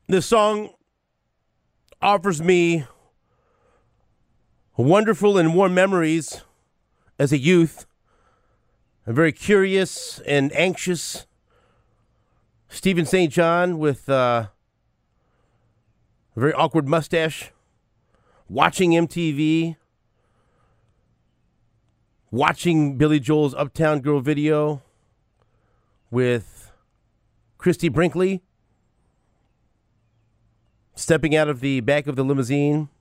This song offers me wonderful and warm memories as a youth. I'm very curious and anxious. Stephen St. John with a very awkward mustache, watching MTV, watching Billy Joel's Uptown Girl video with Christy Brinkley, stepping out of the back of the limousine,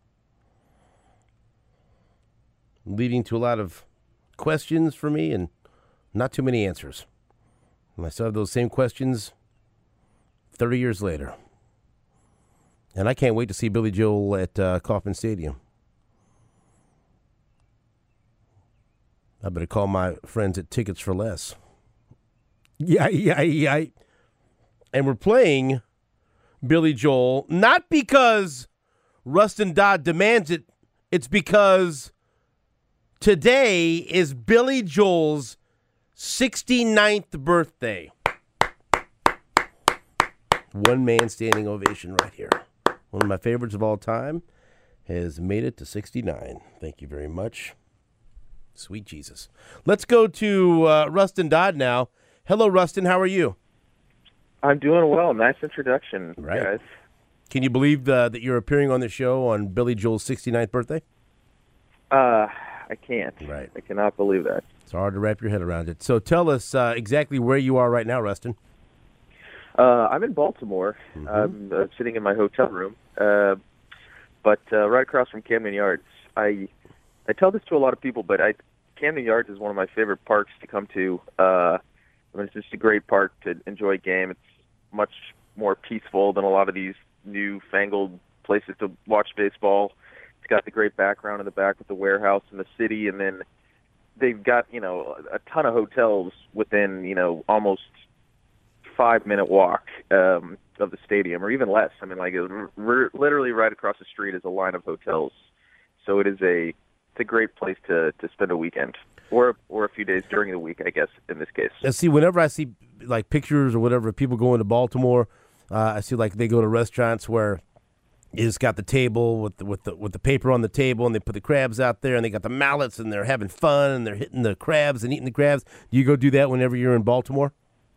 leading to a lot of questions for me and not too many answers. And I still have those same questions 30 years later. And I can't wait to see Billy Joel at Kauffman Stadium. I better call my friends at Tickets for Less. Yeah. And we're playing Billy Joel, not because Rustin Dodd demands it. It's because today is Billy Joel's 69th birthday. One man standing ovation right here. One of my favorites of all time has made it to 69. Thank you very much. Sweet Jesus. Let's go to Rustin Dodd now. Hello, Rustin. How are you? I'm doing well. Nice introduction, guys. Can you believe that you're appearing on the show on Billy Joel's 69th birthday? I can't. Right. I cannot believe that. It's hard to wrap your head around it. So tell us exactly where you are right now, Rustin. I'm in Baltimore. I'm sitting in my hotel room, but right across from Camden Yards. I tell this to a lot of people, but Camden Yards is one of my favorite parks to come to. It's just a great park to enjoy a game. It's much more peaceful than a lot of these newfangled places to watch baseball. It's got the great background in the back with the warehouse and the city, and then they've got, a ton of hotels within, almost 5-minute walk of the stadium, or even less. I mean, literally right across the street is a line of hotels. So it's a great place to spend a weekend. Or a few days during the week, I guess, in this case. Now, see, whenever I see like pictures or whatever, people go into Baltimore, I see like they go to restaurants where it's got the table with the paper on the table, and they put the crabs out there, and they got the mallets, and they're having fun, and they're hitting the crabs and eating the crabs. Do you go do that whenever you're in Baltimore?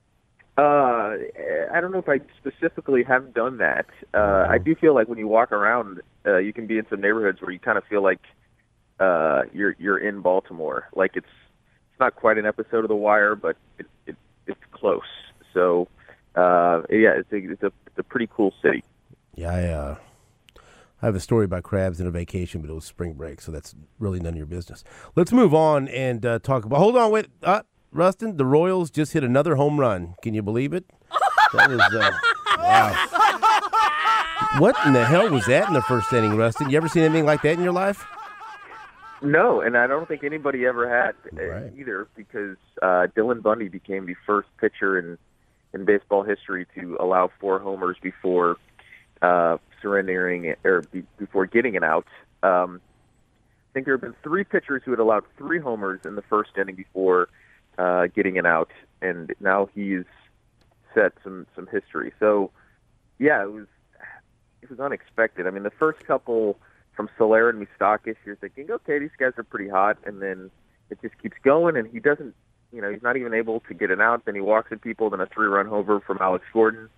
I don't know if I specifically have done that. I do feel like when you walk around, you can be in some neighborhoods where you kind of feel like you're in Baltimore. Like it's not quite an episode of The Wire, but it's close. So it's a pretty cool city. Yeah, I have a story about crabs and a vacation, but it was spring break, so that's really none of your business. Let's move on and talk about. Hold on, wait, Rustin. The Royals just hit another home run. Can you believe it? That was wow. What in the hell was that in the first inning, Rustin? You ever seen anything like that in your life? No, and I don't think anybody ever had either, because Dylan Bundy became the first pitcher in baseball history to allow 4 homers before surrendering or before getting an out. I think there have been 3 pitchers who had allowed 3 homers in the first inning before getting an out, and now he's set some history. So, yeah, it was unexpected. I mean, the first couple from Soler and Moustakas, you're thinking, okay, these guys are pretty hot, and then it just keeps going, and he doesn't, he's not even able to get an out. Then he walks at people, then a 3-run homer from Alex Gordon.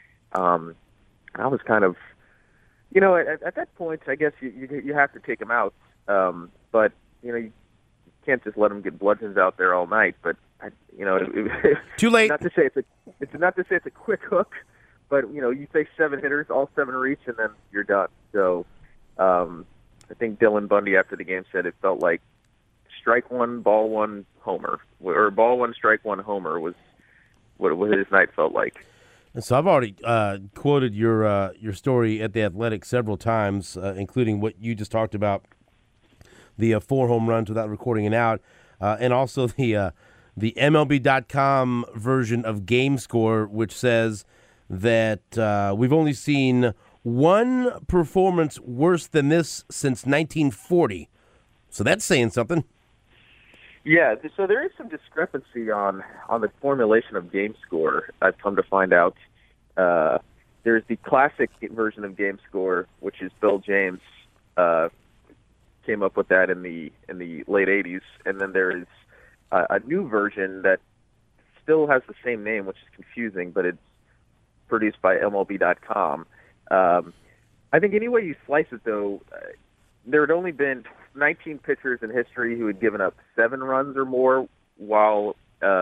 I was kind of, at that point, I guess you have to take him out, but you can't just let him get bludgeons out there all night. But too late. Not to say it's a quick hook, but you face 7 hitters, all 7 reach, and then you're done. So. I think Dylan Bundy after the game said it felt like strike 1, ball 1, homer, or ball 1, strike 1, homer was what his night felt like. And so I've already quoted your story at The Athletic several times, including what you just talked about, the 4 home runs without recording an out, and also the MLB.com version of Game Score, which says that we've only seen one performance worse than this since 1940. So that's saying something. Yeah, so there is some discrepancy on the formulation of Game Score. I've come to find out. there's the classic version of Game Score, which is Bill James came up with that in the late 80s, and then there is a new version that still has the same name, which is confusing, but it's produced by MLB.com. I think any way you slice it, though, there had only been 19 pitchers in history who had given up 7 runs or more while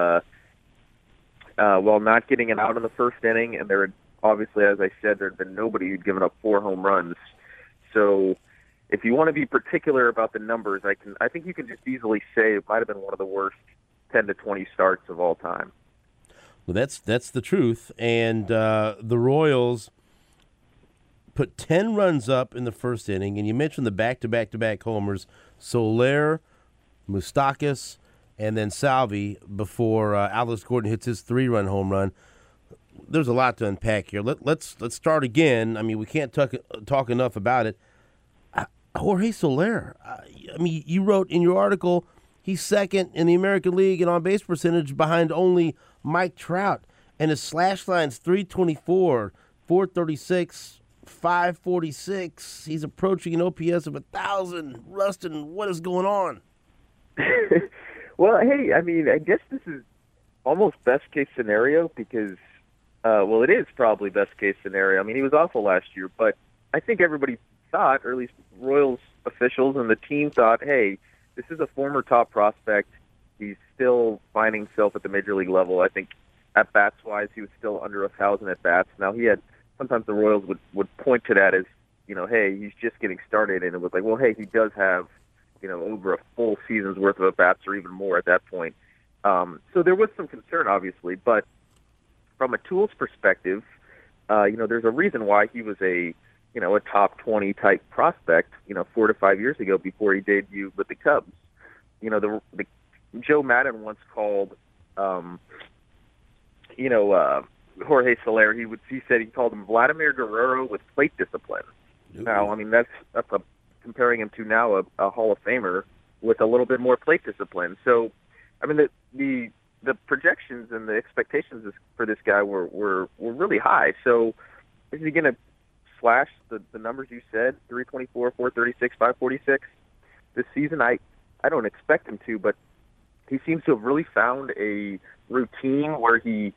not getting an out in the first inning, and there had, obviously, as I said, there had been nobody who'd given up 4 home runs. So if you want to be particular about the numbers, I think you can just easily say it might have been one of the worst 10 to 20 starts of all time. Well, that's the truth. And the Royals put 10 runs up in the first inning, and you mentioned the back-to-back-to-back homers, Soler, Moustakas, and then Salvi before Alex Gordon hits his 3-run home run. There's a lot to unpack here. Let's start again. I mean, we can't talk enough about it. Jorge Soler, I mean, you wrote in your article he's second in the American League in on-base percentage behind only Mike Trout, and his slash line's 324, 436, 546. He's approaching an OPS of 1,000. Rustin, what is going on? Well, hey, I mean, I guess this is almost best-case scenario because, it is probably best-case scenario. I mean, he was awful last year, but I think everybody thought, or at least Royals officials and the team thought, hey, this is a former top prospect. He's still finding himself at the major league level. I think at-bats-wise, he was still under 1,000 at-bats. Now, sometimes the Royals would point to that as, hey, he's just getting started, and it was like, well, hey, he does have, over a full season's worth of at-bats or even more at that point. So there was some concern, obviously, but from a tools perspective, there's a reason why he was a top 20 type prospect, 4 to 5 years ago before he debuted with the Cubs. The Joe Madden once called, Jorge Soler. He said he called him Vladimir Guerrero with plate discipline. Ooh. Now, I mean that's comparing him to now a Hall of Famer with a little bit more plate discipline. So, I mean the projections and the expectations for this guy were really high. So, is he going to slash the numbers you said, 324, 436, 546 this season? I don't expect him to, but he seems to have really found a routine where he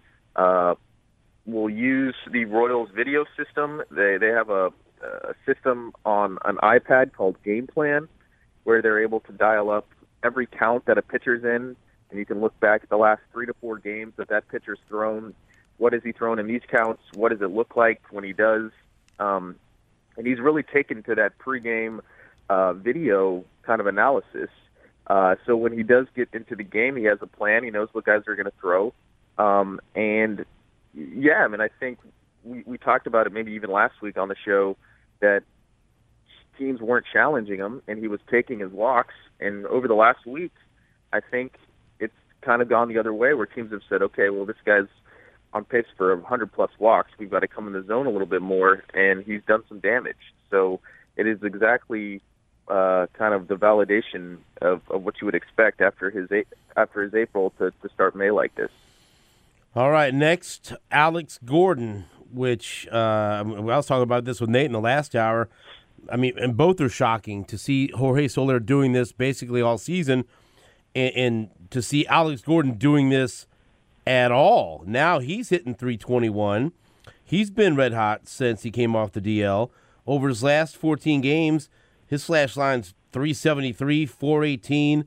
will use the Royals video system. They have a system on an iPad called Game Plan where they're able to dial up every count that a pitcher's in, and you can look back at the last 3 to 4 games that pitcher's thrown. What has he thrown in these counts? What does it look like when he does? And he's really taken to that pregame video kind of analysis. So when he does get into the game, he has a plan. He knows what guys are going to throw. And, yeah, I mean, I think we talked about it maybe even last week on the show that teams weren't challenging him, and he was taking his walks. And over the last week, I think it's kind of gone the other way where teams have said, okay, well, this guy's on pace for 100-plus walks. We've got to come in the zone a little bit more, and he's done some damage. So it is exactly kind of the validation of what you would expect after his April to start May like this. All right, next, Alex Gordon, which I was talking about this with Nate in the last hour. I mean, and both are shocking to see Jorge Soler doing this basically all season and to see Alex Gordon doing this at all. Now he's hitting 321. He's been red hot since he came off the DL. Over his last 14 games, his slash line's 373, 418,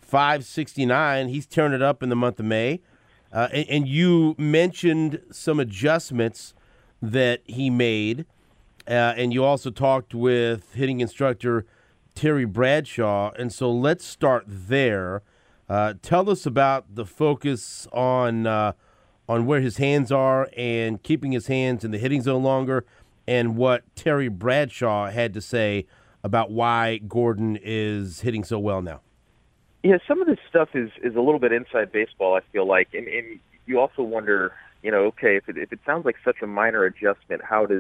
569. He's turned it up in the month of May. And you mentioned some adjustments that he made, and you also talked with hitting instructor Terry Bradshaw. And so let's start there. Tell us about the focus on where his hands are and keeping his hands in the hitting zone longer, and what Terry Bradshaw had to say about why Gordon is hitting so well now. Yeah, some of this stuff is a little bit inside baseball, I feel like, and you also wonder, okay, if it sounds like such a minor adjustment, how do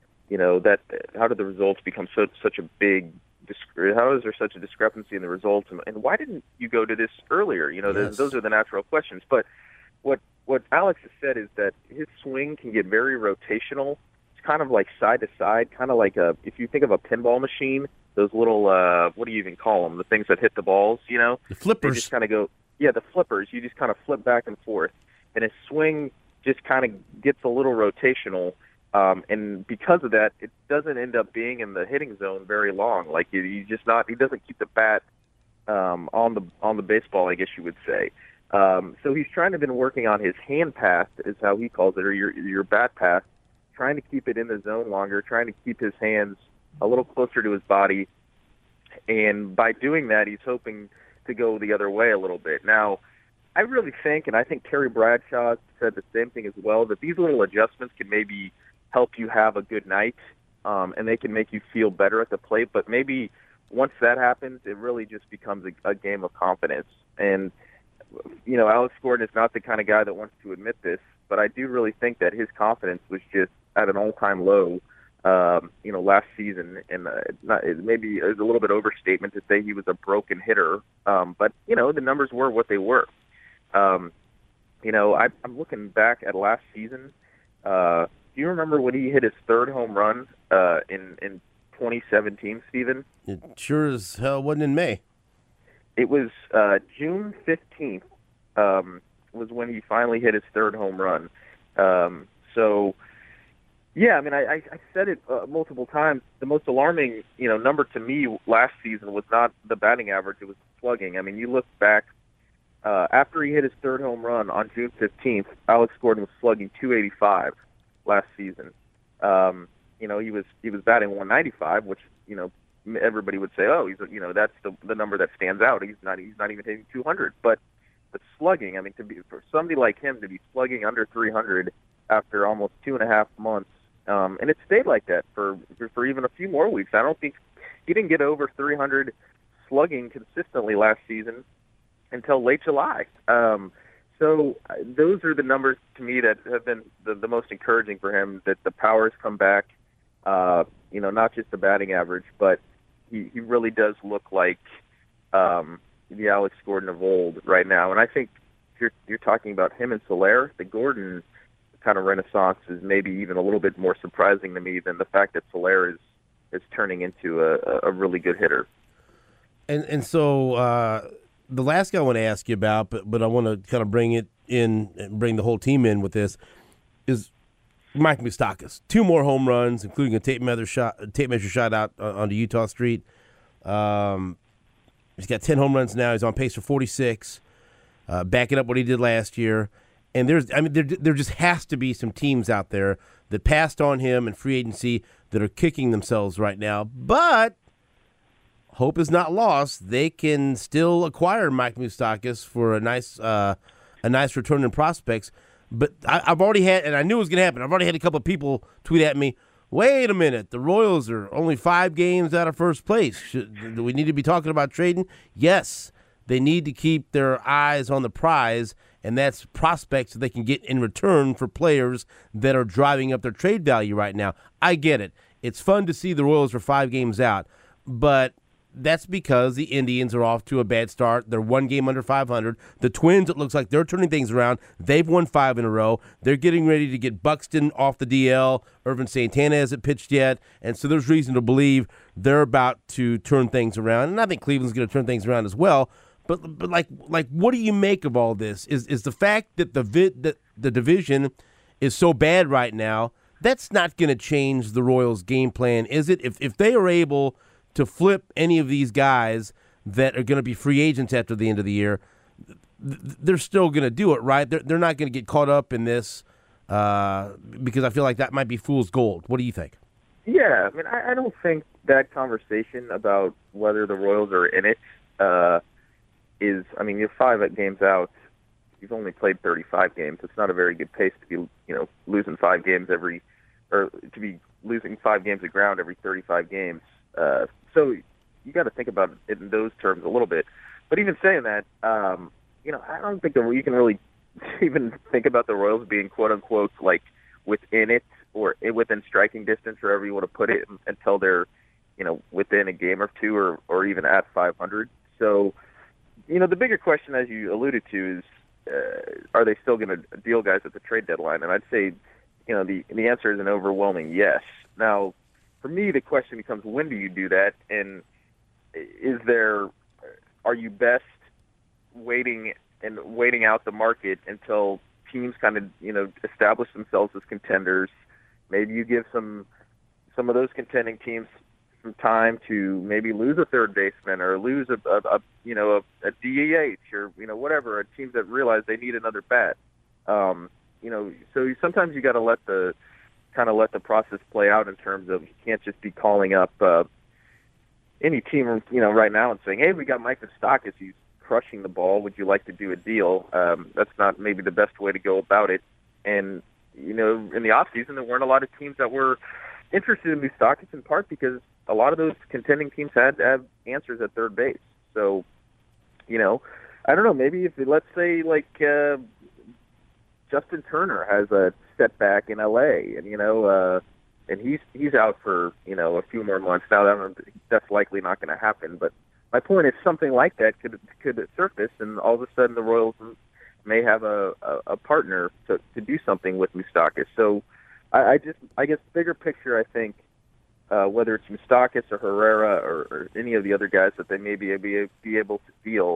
the results become such a big? How is there such a discrepancy in the results, and why didn't you go to this earlier? Yes. Those are the natural questions. But what Alex has said is that his swing can get very rotational. It's kind of like side to side, kind of like if you think of a pinball machine, those little, what do you even call them? The things that hit the balls, you know? The flippers. They just kind of go, yeah, the flippers. You just kind of flip back and forth. And his swing just kind of gets a little rotational. And because of that, it doesn't end up being in the hitting zone very long. Like he doesn't keep the bat on the baseball, I guess you would say. So he's trying to been working on his hand path, is how he calls it, or your bat path, trying to keep it in the zone longer, trying to keep his hands a little closer to his body. And by doing that, he's hoping to go the other way a little bit. Now, I really think, and I think Terry Bradshaw said the same thing as well, that these little adjustments can maybe help you have a good night, and they can make you feel better at the plate. But maybe once that happens, it really just becomes a game of confidence. And, you know, Alex Gordon is not the kind of guy that wants to admit this, but I do really think that his confidence was just at an all-time low, last season. And maybe it was a little bit overstatement to say he was a broken hitter, but, you know, the numbers were what they were. I'm looking back at last season. Do you remember when he hit his third home run in 2017, Stephen? It sure as hell wasn't in May. It was June 15th was when he finally hit his third home run. Yeah, I mean, I said it multiple times. The most alarming, number to me last season was not the batting average; it was the slugging. I mean, you look back after he hit his third home run on June 15th, Alex Gordon was slugging .285 last season. He was batting .195, which everybody would say, oh, that's the number that stands out. He's not even hitting .200, but slugging. I mean, for somebody like him to be slugging under .300 after almost 2.5 months. And it stayed like that for even a few more weeks. I don't think he didn't get over .300 slugging consistently last season until late July. So those are the numbers to me that have been the most encouraging for him, that the power has come back, not just the batting average, but he really does look like the Alex Gordon of old right now. And I think you're talking about him and Soler, the Gordon kind of renaissance is maybe even a little bit more surprising to me than the fact that Soler is turning into a really good hitter. And so the last guy I want to ask you about, but I want to kind of bring it in and bring the whole team in with this, is Mike Moustakas. 2 more home runs, including a tape measure shot out onto Utah Street. He's got 10 home runs now. He's on pace for 46, backing up what he did last year. And there just has to be some teams out there that passed on him in free agency that are kicking themselves right now. But hope is not lost. They can still acquire Mike Moustakas for a nice return in prospects. But I've already had, and I knew it was going to happen, I've already had a couple of people tweet at me, wait a minute, the Royals are only 5 games out of first place. Do we need to be talking about trading? Yes, they need to keep their eyes on the prize, and that's prospects that they can get in return for players that are driving up their trade value right now. I get it. It's fun to see the Royals are 5 games out, but that's because the Indians are off to a bad start. They're 1 game under 500. The Twins, it looks like they're turning things around. They've won 5 in a row. They're getting ready to get Buxton off the DL. Irvin Santana hasn't pitched yet, and so there's reason to believe they're about to turn things around. And I think Cleveland's going to turn things around as well. But like, what do you make of all this? Is the fact that the division is so bad right now, that's not going to change the Royals' game plan, is it? If they are able to flip any of these guys that are going to be free agents after the end of the year, they're still going to do it, right? They're not going to get caught up in this because I feel like that might be fool's gold. What do you think? Yeah, I mean, I don't think that conversation about whether the Royals are in it is, I mean, you're 5 games out. You've only played 35 games. It's not a very good pace to be, losing 5 games to be losing 5 games of ground every 35 games. So you got to think about it in those terms a little bit. But even saying that, I don't think that you can really even think about the Royals being quote unquote like within it or within striking distance, wherever you want to put it, until they're, within a game or 2 or even at 500. So, the bigger question, as you alluded to, is are they still going to deal guys at the trade deadline? And I'd say, the answer is an overwhelming yes. Now, for me, the question becomes, when do you do that? And are you best waiting out the market until teams kind of, establish themselves as contenders? Maybe you give some of those contending teams some time to maybe lose a third baseman or lose a DH or, whatever, teams that realize they need another bat. So sometimes you got to let the process play out in terms of, you can't just be calling up any team, right now and saying, hey, we got Mike Moustakas, he's crushing the ball, would you like to do a deal? That's not maybe the best way to go about it. And, in the offseason, there weren't a lot of teams that were interested in Moustakas, in part because a lot of those contending teams had answers at third base. So, I don't know, maybe if, let's say, Justin Turner has a setback in L.A., and he's out for, a few more months. Now, that's likely not going to happen, but my point is, something like that could surface, and all of a sudden the Royals may have a partner to do something with Moustakas. So I guess bigger picture, I think, whether it's Moustakas or Herrera or any of the other guys that they may be able to deal,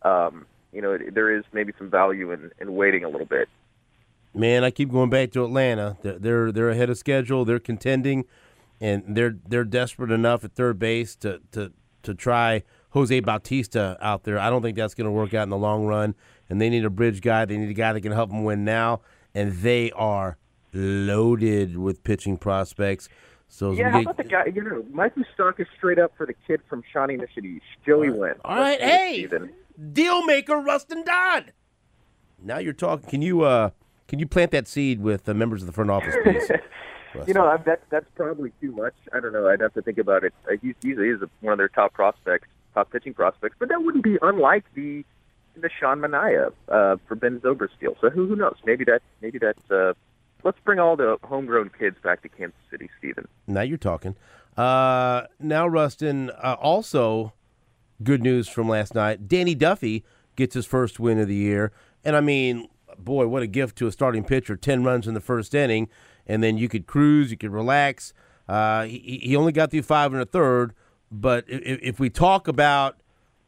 there is maybe some value in waiting a little bit. Man, I keep going back to Atlanta. They're ahead of schedule. They're contending, and they're desperate enough at third base to try Jose Bautista out there. I don't think that's going to work out in the long run, and they need a bridge guy. They need a guy that can help them win now, and they are loaded with pitching prospects. So how about the guy? Mike Moustakas straight up for the kid from Shawnee Mission East, Joey Wentz. All right, hey, deal maker, Rustin Dodd. Now you're talking. Can you plant that seed with the members of the front office, please? That's probably too much. I don't know. I'd have to think about it. He is one of their top pitching prospects, but that wouldn't be unlike the Sean Manaea for Ben Zobrist's deal. So who knows? Maybe that's. Let's bring all the homegrown kids back to Kansas City, Stephen. Now you're talking. Now, Rustin, also good news from last night. Danny Duffy gets his first win of the year. And, I mean, boy, what a gift to a starting pitcher. 10 runs in the first inning, and then you could cruise, you could relax. He only got through 5 1/3, but if we talk about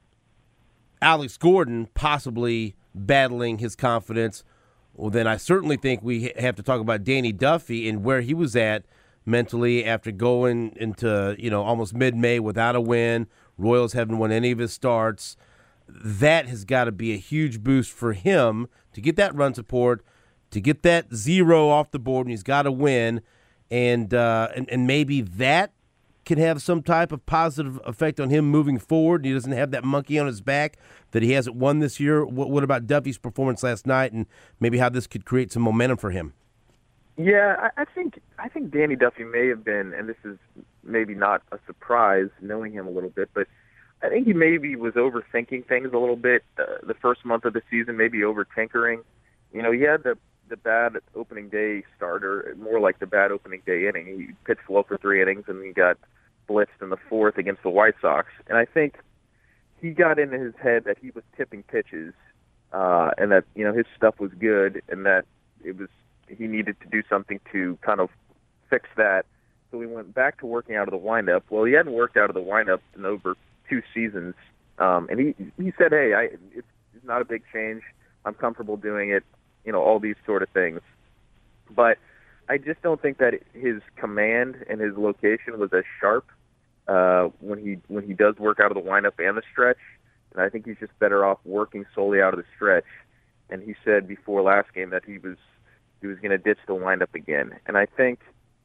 Alex Gordon possibly battling his confidence, well, then I certainly think we have to talk about Danny Duffy and where he was at mentally after going into, almost mid-May without a win. Royals haven't won any of his starts. That has got to be a huge boost for him to get that run support, to get that 0 off the board, and he's got to win. And maybe that can have some type of positive effect on him moving forward. He doesn't have that monkey on his back that he hasn't won this year. What about Duffy's performance last night, and maybe how this could create some momentum for him? Yeah, I think Danny Duffy may have been, and this is maybe not a surprise knowing him a little bit, but I think he maybe was overthinking things a little bit the first month of the season, maybe over-tinkering. He had the bad opening day starter, more like the bad opening day inning. He pitched well for 3 innings, and he got blitzed in the 4th against the White Sox. And I think he got into his head that he was tipping pitches, and that his stuff was good, and that he needed to do something to kind of fix that. So he went back to working out of the windup. Well, he hadn't worked out of the windup in over 2 seasons, and he said, "Hey, it's not a big change. I'm comfortable doing it." All these sort of things. But I just don't think that his command and his location was as sharp when he does work out of the windup and the stretch. And I think he's just better off working solely out of the stretch. And he said before last game that he was going to ditch the windup again. And I think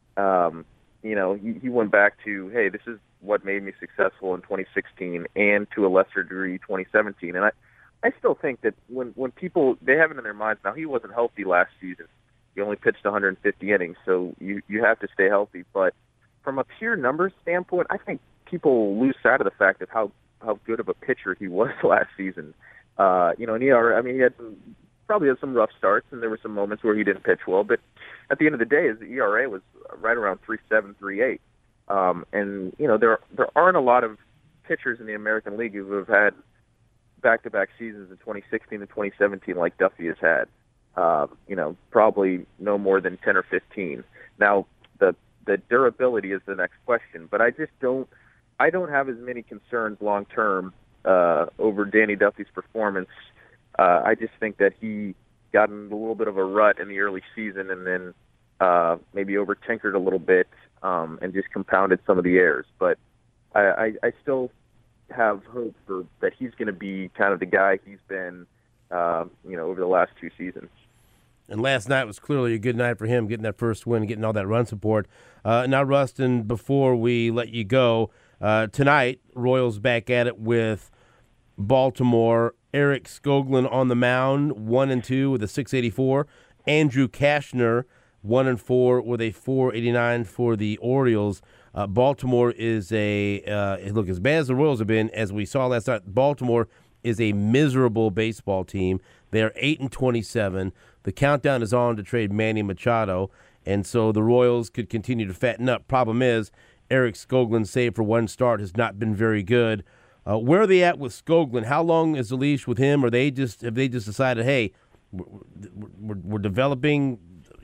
he went back to, hey, this is what made me successful in 2016 and to a lesser degree 2017. And I still think that when people, they have it in their minds, now he wasn't healthy last season. He only pitched 150 innings, so you have to stay healthy. But from a pure numbers standpoint, I think people lose sight of the fact of how good of a pitcher he was last season. And he had probably had some rough starts, and there were some moments where he didn't pitch well. But at the end of the day, his ERA was right around 3.7, 3.8. And there aren't a lot of pitchers in the American League who have had back-to-back seasons in 2016 and 2017 like Duffy has had. probably no more than 10 or 15. Now, the durability is the next question, but I don't have as many concerns long term over Danny Duffy's performance. I just think that he got in a little bit of a rut in the early season and then maybe over-tinkered a little bit and just compounded some of the errors. But I still have hope that he's going to be kind of the guy he's been, over the last 2 seasons. And last night was clearly a good night for him, getting that first win, getting all that run support. Now, Rustin, before we let you go, tonight, Royals back at it with Baltimore. Eric Skoglund on the mound, 1-2 with a 684. Andrew Cashner, 1-4 with a 489 for the Orioles. Baltimore is look, as bad as the Royals have been, as we saw last night, Baltimore is a miserable baseball team. They are 8-27. The countdown is on to trade Manny Machado, and so the Royals could continue to fatten up. Problem is, Eric Skoglund, save for one start, has not been very good. Where are they at with Skoglund? How long is the leash with him? Or have they just decided, hey, we're developing,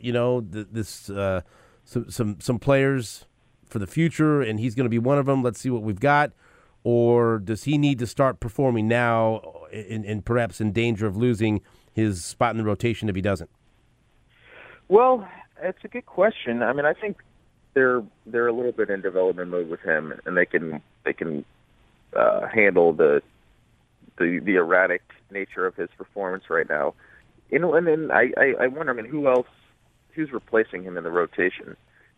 some players for the future, and he's going to be one of them. Let's see what we've got. Or does he need to start performing now and perhaps in danger of losing his spot in the rotation if he doesn't? Well, it's a good question. I mean, I think they're a little bit in development mode with him, and they can handle the erratic nature of his performance right now. And then I wonder, who's replacing him in the rotation?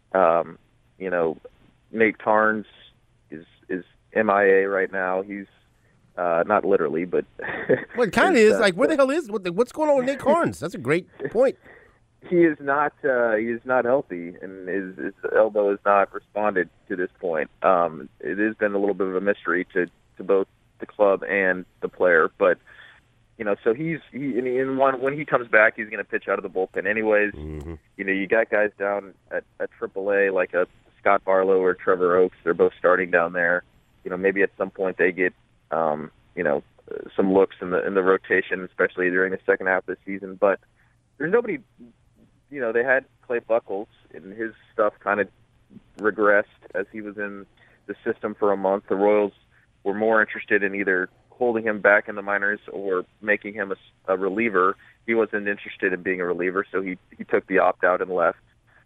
Nate Tarns is MIA right now. He's not literally, but well, it kind of is. Like, where the hell is what's going on with Nate Tarns? That's a great point. He is not healthy, and his elbow has not responded to this point. It has been a little bit of a mystery to both the club and the player, but so when he comes back, he's going to pitch out of the bullpen anyways. Mm-hmm. You got guys down at AAA like a Scott Barlow or Trevor Oaks. They're both starting down there. Maybe at some point they get some looks in the rotation, especially during the second half of the season. But there's nobody. They had Clay Buchholz, and his stuff kind of regressed as he was in the system for a month. The Royals were more interested in either holding him back in the minors or making him a reliever. He wasn't interested in being a reliever, so he took the opt-out and left.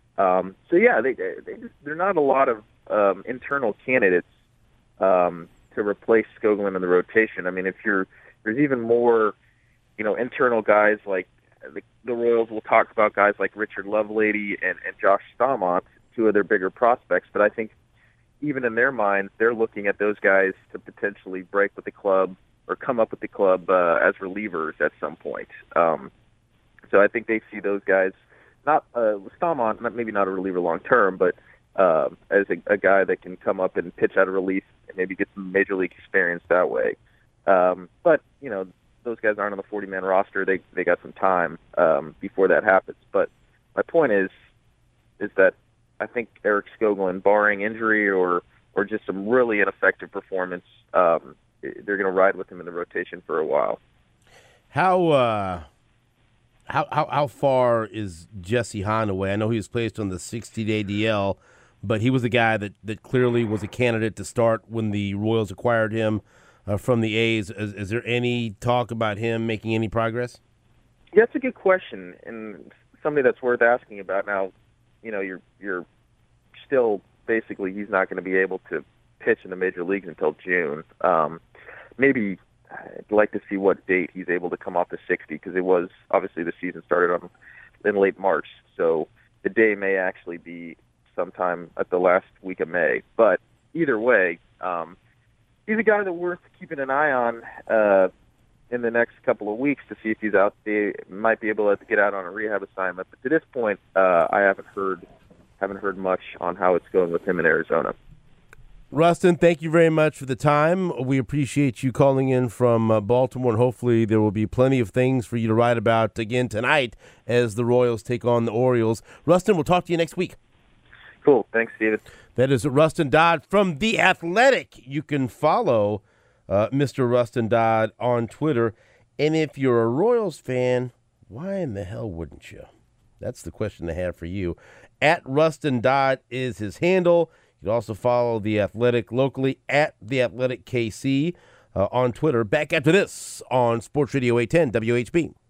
They're not a lot of internal candidates to replace Skoglund in the rotation. I mean, there's even more, internal guys like the Royals will talk about guys like Richard Lovelady and Josh Staumont, two of their bigger prospects, but I think even in their minds, they're looking at those guys to potentially break with the club or come up with the club as relievers at some point. So I think they see those guys, not Staumont, maybe not a reliever long term, but as a guy that can come up and pitch out of relief and maybe get some major league experience that way. But those guys aren't on the 40-man roster. They got some time before that happens. But my point is that I think Eric Skoglund, barring injury or just some really ineffective performance, they're going to ride with him in the rotation for a while. How far is Jesse Hahn away? I know he was placed on the 60-day DL, but he was a guy that clearly was a candidate to start when the Royals acquired him from the A's. Is there any talk about him making any progress? Yeah, that's a good question, and something that's worth asking about. Now, you're still basically he's not going to be able to pitch in the major leagues until June. Maybe I'd like to see what date he's able to come off the 60, because it was obviously the season started in late March, so the day may actually be sometime at the last week of May. But either way, he's a guy that we're keeping an eye on in the next couple of weeks to see if he's out there, might be able to get out on a rehab assignment. But to this point, I haven't heard much on how it's going with him in Arizona. Rustin, thank you very much for the time. We appreciate you calling in from Baltimore, and hopefully there will be plenty of things for you to write about again tonight as the Royals take on the Orioles. Rustin, we'll talk to you next week. Cool. Thanks, Steven. That is Rustin Dodd from The Athletic. You can follow Mr. Rustin Dodd on Twitter. And if you're a Royals fan, Why in the hell wouldn't you? That's the question I have for you. At Rustin Dodd is his handle. You can also follow The Athletic locally at The Athletic KC on Twitter. Back after this on Sports Radio 810 WHB.